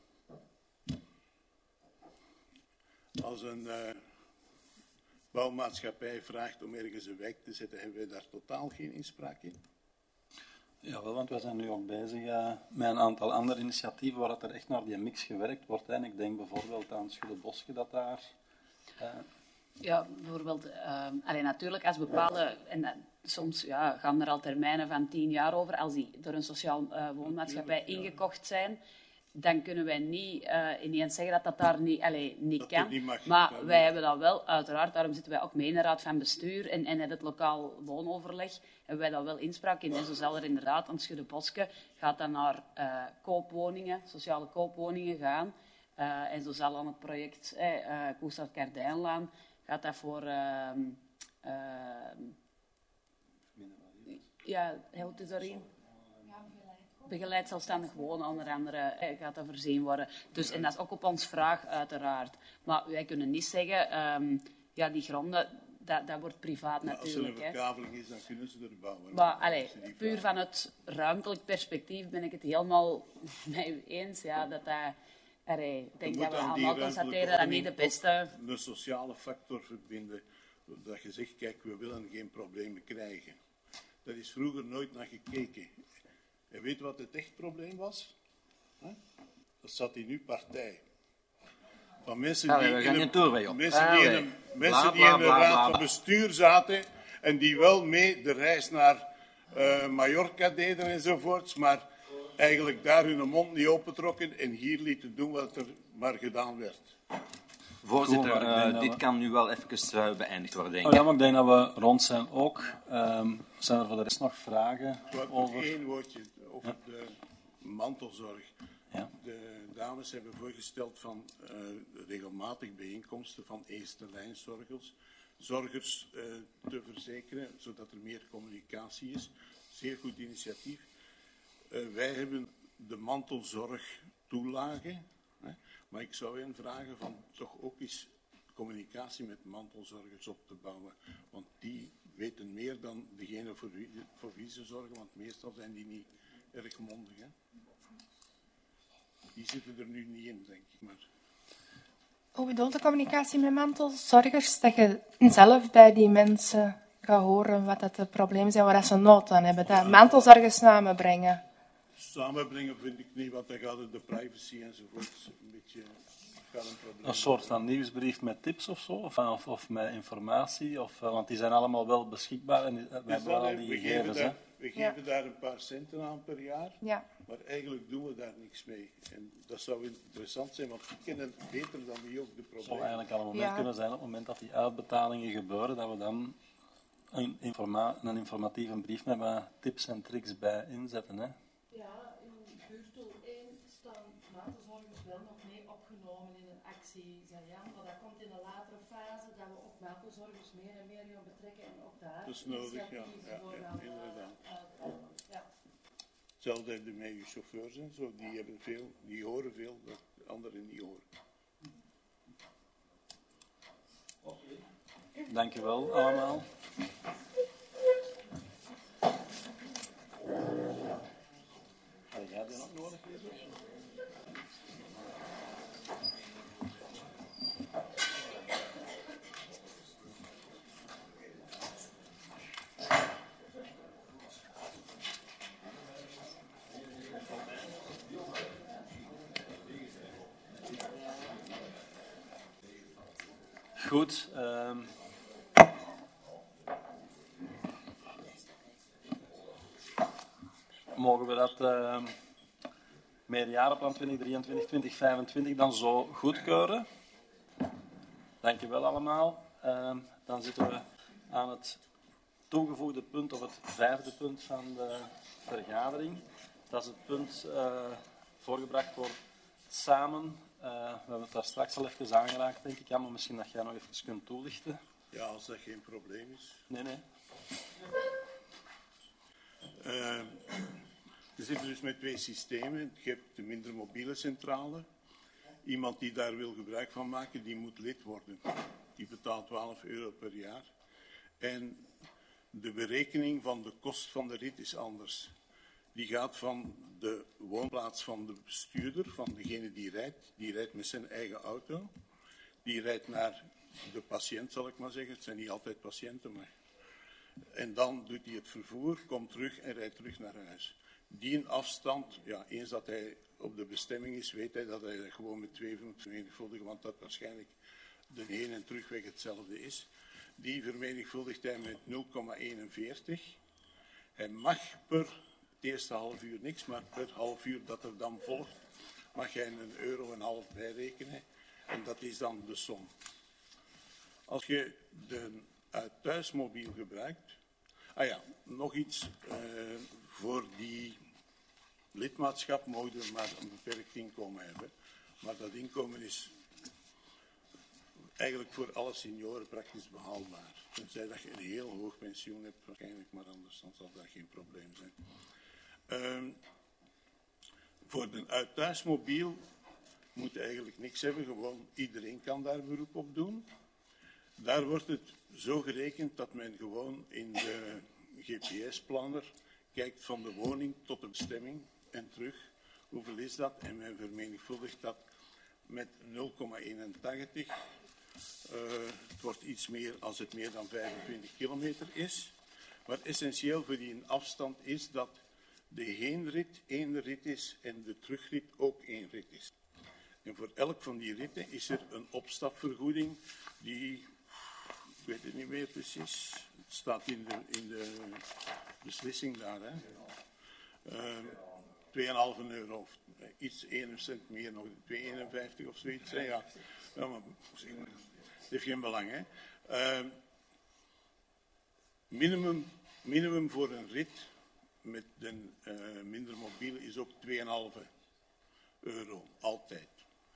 Speaker 5: Als een bouwmaatschappij vraagt om ergens een wijk te zetten, hebben wij daar totaal geen inspraak in.
Speaker 1: Jawel, want we zijn nu ook bezig met een aantal andere initiatieven waar er echt naar die mix gewerkt wordt. En ik denk bijvoorbeeld aan Schulleboske dat daar...
Speaker 6: Ja, bijvoorbeeld, natuurlijk als bepaalde, en soms gaan er al termijnen van 10 jaar over, als die door een sociaal woonmaatschappij ingekocht zijn, dan kunnen wij niet ineens zeggen dat dat daar niet dat kan. Niet mag, maar wij hebben dat wel, uiteraard, daarom zitten wij ook mee in de raad van bestuur en het lokaal woonoverleg, hebben wij dat wel inspraak in. En zo zal er inderdaad aan Schulleboske gaat dan naar koopwoningen, sociale koopwoningen gaan. En zo zal dan het project Koestad-Kardijnlaan gaat dat voor helpt het daarin? Begeleid zelfstandig wonen, onder andere, gaat dat voorzien worden. Dus, en dat is ook op ons vraag, uiteraard. Maar wij kunnen niet zeggen, die gronden, dat wordt privaat natuurlijk.
Speaker 5: Als er een verkaveling is, dan kunnen ze er bouwen.
Speaker 6: Maar puur van het ruimtelijk perspectief ben ik het helemaal met u eens. Ja, ik denk dat we allemaal constateren dat dat niet de beste...
Speaker 5: Een sociale factor verbinden, dat je zegt, kijk, we willen geen problemen krijgen. Daar is vroeger nooit naar gekeken. En weet wat het echt probleem was? Dat zat in uw partij. Van mensen die in de raad van bestuur zaten en die wel mee de reis naar Mallorca deden enzovoorts, maar eigenlijk daar hun mond niet opentrokken en hier lieten doen wat er maar gedaan werd.
Speaker 10: Voorzitter, dit kan nu wel even beëindigd worden, denk ik.
Speaker 1: Ja, maar ik denk dat we rond zijn ook. Zijn er voor de rest nog vragen over?
Speaker 5: Nog één woordje over de mantelzorg. Ja. De dames hebben voorgesteld van regelmatig bijeenkomsten van eerste lijnzorgers te verzekeren, zodat er meer communicatie is. Zeer goed initiatief. Wij hebben de mantelzorgtoelage, maar ik zou hen vragen van toch ook eens communicatie met mantelzorgers op te bouwen, want die weten meer dan degene voor wie ze zorgen, want meestal zijn die niet erg mondig. Hè? Die zitten er nu niet in, denk ik. Maar...
Speaker 4: Hoe bedoelt de communicatie met mantelzorgers? Dat je zelf bij die mensen gaat horen wat dat de problemen zijn, waar ze nood aan hebben. Dat mantelzorgers samenbrengen.
Speaker 5: Samenbrengen vind ik niet, want dan gaat het de privacy enzovoort een beetje... kan een probleem
Speaker 1: een soort van nieuwsbrief met tips of zo? Of met informatie? Want die zijn allemaal wel beschikbaar en we hebben al die gegevens.
Speaker 5: We geven daar een paar centen aan per jaar,
Speaker 4: Ja.
Speaker 5: maar eigenlijk doen we daar niks mee. En dat zou interessant zijn, want die kennen beter dan wie ook de
Speaker 1: Het zou
Speaker 5: problemen.
Speaker 1: eigenlijk al een moment kunnen zijn, op het moment dat die uitbetalingen gebeuren, dat we dan een informatieve brief met wat tips en tricks bij inzetten. Hè?
Speaker 3: Ja, in buurtdoel 1 staan mantelzorgers wel nog mee opgenomen in een actie, zei Jan, maar dat komt in een latere fase, dat we ook mantelzorgers meer en meer gaan betrekken en ook daar
Speaker 5: Dat is nodig, ja.
Speaker 3: initiatieven voor gaan
Speaker 5: Inderdaad.
Speaker 3: uitrollen. Ja.
Speaker 5: Hetzelfde hebben we met je chauffeurs en zo, die horen veel dat anderen niet horen.
Speaker 1: Dank u wel allemaal. Heb jij die nog nodig? Goed. Mogen we dat meerjarenplan 2023-2025 dan zo goedkeuren? Dank je wel allemaal. Dan zitten we aan het toegevoegde punt, of het 5e punt van de vergadering. Dat is het punt voorgebracht door Samen. We hebben het daar straks al even aangeraakt, denk ik. Ja, maar misschien dat jij nog even kunt toelichten.
Speaker 5: Ja, als dat geen probleem is.
Speaker 1: Nee.
Speaker 5: We zitten dus met 2 systemen. Je hebt de minder mobiele centrale. Iemand die daar wil gebruik van maken, die moet lid worden. Die betaalt €12 per jaar. En de berekening van de kost van de rit is anders. Die gaat van de woonplaats van de bestuurder, van degene die rijdt met zijn eigen auto. Die rijdt naar de patiënt, zal ik maar zeggen. Het zijn niet altijd patiënten, maar... En dan doet hij het vervoer, komt terug en rijdt terug naar huis. Die een afstand, ja, eens dat hij op de bestemming is, weet hij dat hij dat gewoon met 2 moet vermenigvuldigen, want dat waarschijnlijk de heen- en terugweg hetzelfde is. Die vermenigvuldigt hij met 0,41. Hij mag per het eerste half uur niks, maar per half uur dat er dan volgt, mag hij €1,50 bijrekenen. En dat is dan de som. Als je de thuismobiel gebruikt... Ah ja, nog iets. Voor die lidmaatschap mogen we maar een beperkt inkomen hebben. Maar dat inkomen is eigenlijk voor alle senioren praktisch behaalbaar. Tenzij dat je een heel hoog pensioen hebt, waarschijnlijk, maar anders dan zal dat geen probleem zijn. Voor de thuismobiel moet je eigenlijk niks hebben, gewoon iedereen kan daar beroep op doen. Daar wordt het zo gerekend dat men gewoon in de GPS-planner kijkt van de woning tot de bestemming en terug. Hoeveel is dat? En men vermenigvuldigt dat met 0,81. Het wordt iets meer als het meer dan 25 kilometer is. Maar essentieel voor die afstand is dat de heenrit 1 rit is en de terugrit ook 1 rit is. En voor elk van die ritten is er een opstapvergoeding die, ik weet het niet meer precies, het staat in de beslissing daar, hè. €2,5 of iets, 1 cent meer, nog 2,51 of zoiets. Hè? Ja, maar het heeft geen belang, hè. Minimum voor een rit met een minder mobiel is ook €2,5, altijd.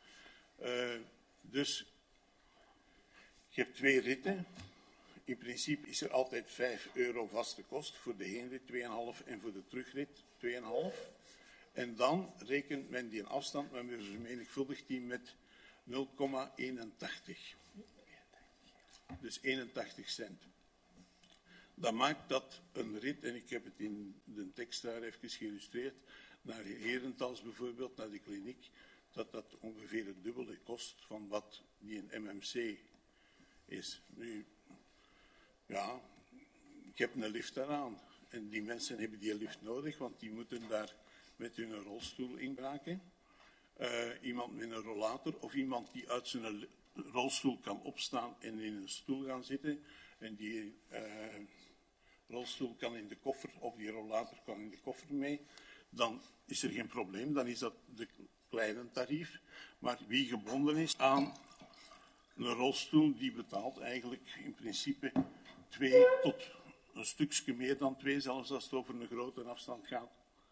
Speaker 5: Dus je hebt 2 ritten. In principe is er altijd €5 vaste kost voor de heenrit 2,5 en voor de terugrit 2,5. En dan rekent men die afstand, maar men vermenigvuldigt die met 0,81. Dus 81 cent. Dat maakt dat een rit, en ik heb het in de tekst daar even geïllustreerd, naar Herentals bijvoorbeeld, naar de kliniek, dat ongeveer het dubbele kost van wat die een MMC is. Nu, ja, ik heb een lift daaraan. En die mensen hebben die lift nodig, want die moeten daar met hun rolstoel in raken. iemand met een rollator of iemand die uit zijn rolstoel kan opstaan en in een stoel gaan zitten. En die rolstoel kan in de koffer, of die rollator kan in de koffer mee. Dan is er geen probleem, dan is dat de kleine tarief. Maar wie gebonden is aan een rolstoel, die betaalt eigenlijk in principe 2 tot een stukje meer dan 2, zelfs als het over een grote afstand gaat.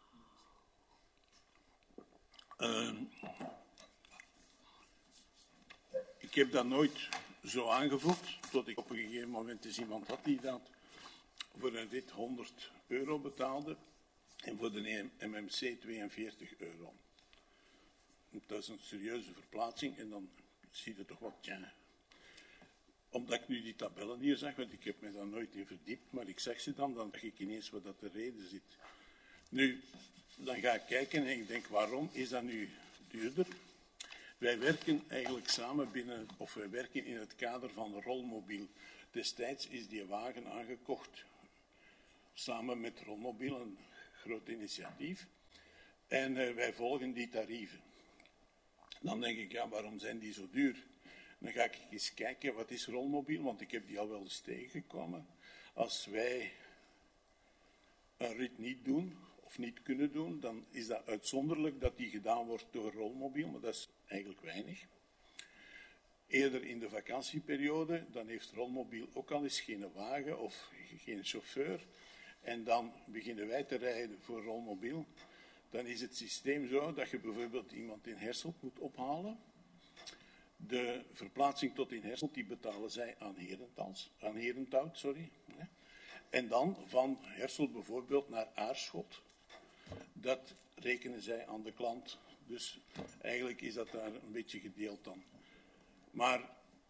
Speaker 5: Ik heb dat nooit zo aangevoeld, tot ik op een gegeven moment eens iemand had die dat voor een rit €100 betaalde en voor de MMC €42. Dat is een serieuze verplaatsing en dan zie je toch wat, ja. Omdat ik nu die tabellen hier zag, want ik heb me daar nooit in verdiept, maar ik zag ze dan dacht ik ineens wat dat de reden zit. Nu, dan ga ik kijken en ik denk, waarom is dat nu duurder? Wij werken eigenlijk samen wij werken in het kader van Rolmobiel. Destijds is die wagen aangekocht, samen met Rolmobiel, een groot initiatief. En wij volgen die tarieven. Dan denk ik, ja, waarom zijn die zo duur? Dan ga ik eens kijken, wat is Rolmobiel? Want ik heb die al wel eens tegengekomen. Als wij een rit niet doen, of niet kunnen doen, dan is dat uitzonderlijk dat die gedaan wordt door Rolmobiel, maar dat is eigenlijk weinig. Eerder in de vakantieperiode, dan heeft Rolmobiel ook al eens geen wagen of geen chauffeur. En dan beginnen wij te rijden voor Rolmobiel. Dan is het systeem zo dat je bijvoorbeeld iemand in Herselt moet ophalen. De verplaatsing tot in Herselt, die betalen zij aan Herenthout. En dan van Herselt bijvoorbeeld naar Aarschot. Dat rekenen zij aan de klant. Dus eigenlijk is dat daar een beetje gedeeld dan. Maar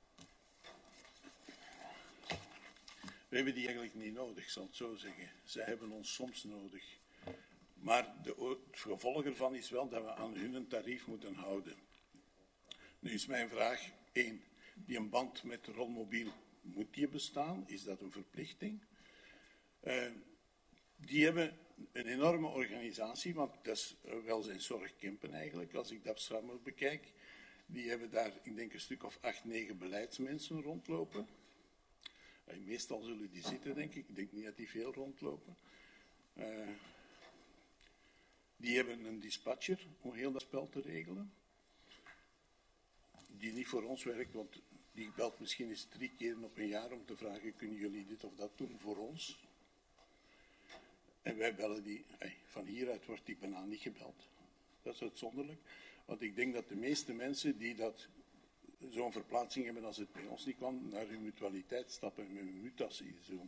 Speaker 5: we hebben die eigenlijk niet nodig, ik zal het zo zeggen. Zij hebben ons soms nodig. Maar het gevolg ervan is wel dat we aan hun tarief moeten houden. Nu is mijn vraag 1. Die een band met Rolmobiel, moet die bestaan? Is dat een verplichting? Die hebben een enorme organisatie, want dat is welzijnszorg Kempen eigenlijk, als ik dat samen bekijk. Die hebben daar, ik denk, een stuk of 8, 9 beleidsmensen rondlopen. Meestal zullen die zitten, denk ik. Ik denk niet dat die veel rondlopen. Die hebben een dispatcher om heel dat spel te regelen. Die niet voor ons werkt, want die belt misschien eens 3 keer op een jaar om te vragen, kunnen jullie dit of dat doen voor ons? En wij bellen die, van hieruit wordt die bijna niet gebeld. Dat is uitzonderlijk, want ik denk dat de meeste mensen die zo'n verplaatsing hebben als het bij ons niet kwam, naar hun mutualiteit stappen met een mutatie. Zo.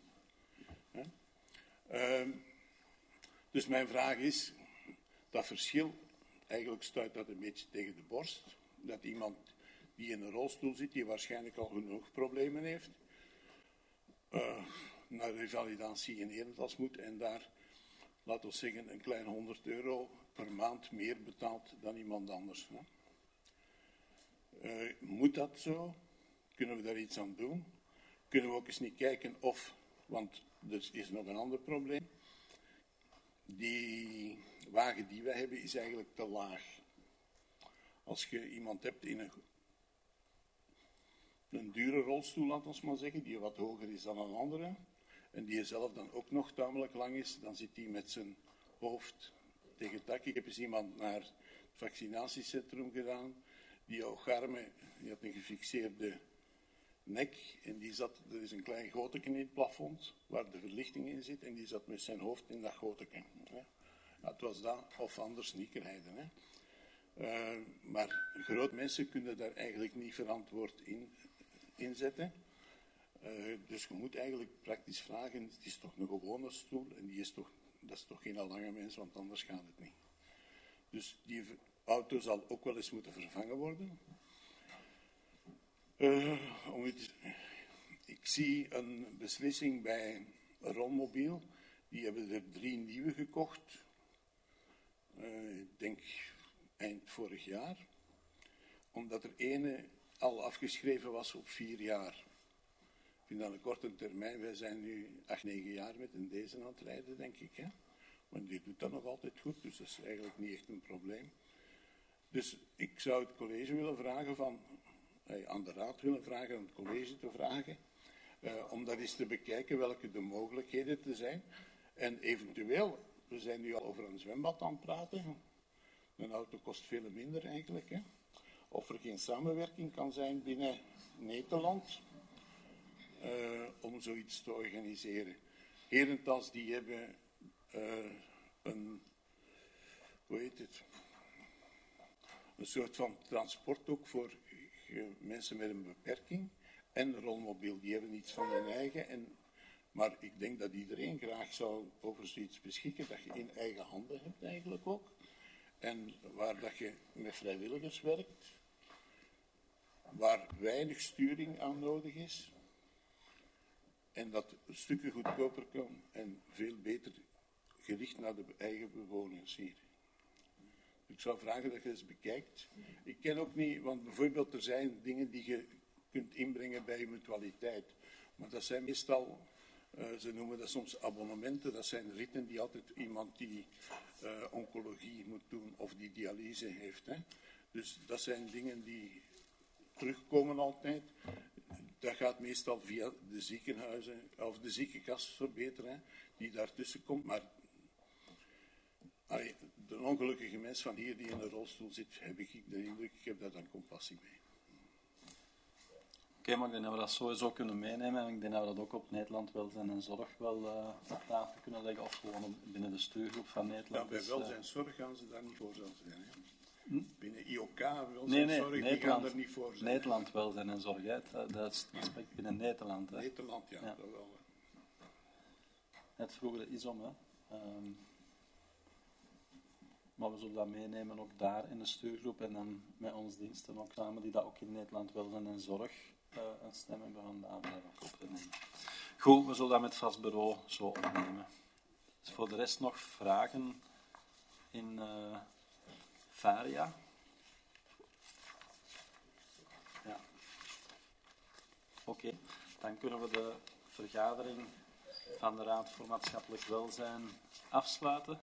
Speaker 5: Dus mijn vraag is, dat verschil, eigenlijk stuit dat een beetje tegen de borst, dat iemand die in een rolstoel zit, die waarschijnlijk al genoeg problemen heeft, naar revalidatie in Herentals moet en daar, laten we zeggen, een klein €100 per maand meer betaalt dan iemand anders. Moet dat zo? Kunnen we daar iets aan doen? Kunnen we ook eens niet kijken of, want er is nog een ander probleem, die wagen die wij hebben is eigenlijk te laag. Als je iemand hebt in een dure rolstoel, laten we maar zeggen, die wat hoger is dan een andere, en die zelf dan ook nog tamelijk lang is, dan zit die met zijn hoofd tegen het dak. Ik heb eens iemand naar het vaccinatiecentrum gedaan, die armen, die had een gefixeerde nek, en er is een klein gootje in het plafond, waar de verlichting in zit, en die zat met zijn hoofd in dat gootje. Ja, het was dat, of anders niet rijden. Maar groot mensen kunnen daar eigenlijk niet verantwoord in zetten. Dus je moet eigenlijk praktisch vragen, het is toch een gewone stoel, en dat is toch geen lange mens, want anders gaat het niet. Dus die auto zal ook wel eens moeten vervangen worden. Ik zie een beslissing bij Rolmobiel, die hebben er 3 nieuwe gekocht. Ik denk eind vorig jaar, omdat er ene al afgeschreven was op 4 jaar. Ik vind dat een korte termijn. Wij zijn nu 8, 9 jaar met een deze aan het rijden, denk ik. Hè? Maar die doet dat nog altijd goed, dus dat is eigenlijk niet echt een probleem. Dus ik zou het college willen vragen aan de raad willen vragen, aan het college te vragen, om dat eens te bekijken welke de mogelijkheden te zijn. En eventueel, we zijn nu al over een zwembad aan het praten. Een auto kost veel minder eigenlijk. Hè. Of er geen samenwerking kan zijn binnen Nederland om zoiets te organiseren. Herentals die hebben een soort van transport ook voor mensen met een beperking. En een rolmobiel, die hebben iets van hun eigen. Maar ik denk dat iedereen graag zou over zoiets beschikken, dat je in eigen handen hebt eigenlijk ook. En waar dat je met vrijwilligers werkt, waar weinig sturing aan nodig is. En dat stukken goedkoper kan en veel beter gericht naar de eigen bewoners hier. Ik zou vragen dat je eens bekijkt. Ik ken ook niet, want bijvoorbeeld er zijn dingen die je kunt inbrengen bij je mutualiteit. Maar dat zijn meestal, ze noemen dat soms abonnementen, dat zijn ritten die altijd iemand die oncologie moet doen of die dialyse heeft. Hè. Dus dat zijn dingen die terugkomen altijd. Dat gaat meestal via de ziekenhuizen, of de ziekenkast verbeteren, die daartussen komt. Maar de ongelukkige mens van hier die in een rolstoel zit, heb ik de indruk, ik heb daar dan compassie mee.
Speaker 1: Oké, maar ik denk dat we dat sowieso kunnen meenemen en ik denk dat we dat ook op Nederland Welzijn en Zorg wel op tafel kunnen leggen of gewoon binnen de stuurgroep van Nederland.
Speaker 5: Ja, bij welzijnszorg gaan ze daar niet voor zijn. Hè? Binnen IOK, welzijnszorg,
Speaker 1: nee,
Speaker 5: die gaan er niet voor zijn.
Speaker 1: Nederland Welzijn en Zorg, hè? Dat is het aspect binnen Nederland. Hè?
Speaker 5: Nederland, ja, dat wel.
Speaker 1: Het vroegere ISOM, hè. Maar we zullen dat meenemen ook daar in de stuurgroep en dan met onze diensten ook samen, die dat ook in Nederland Welzijn en Zorg een stem hebben, van daar ook op te nemen. Goed, we zullen dat met vast bureau zo opnemen. Dus voor de rest nog vragen in Varia? Ja. Oké, dan kunnen we de vergadering van de Raad voor Maatschappelijk Welzijn afsluiten.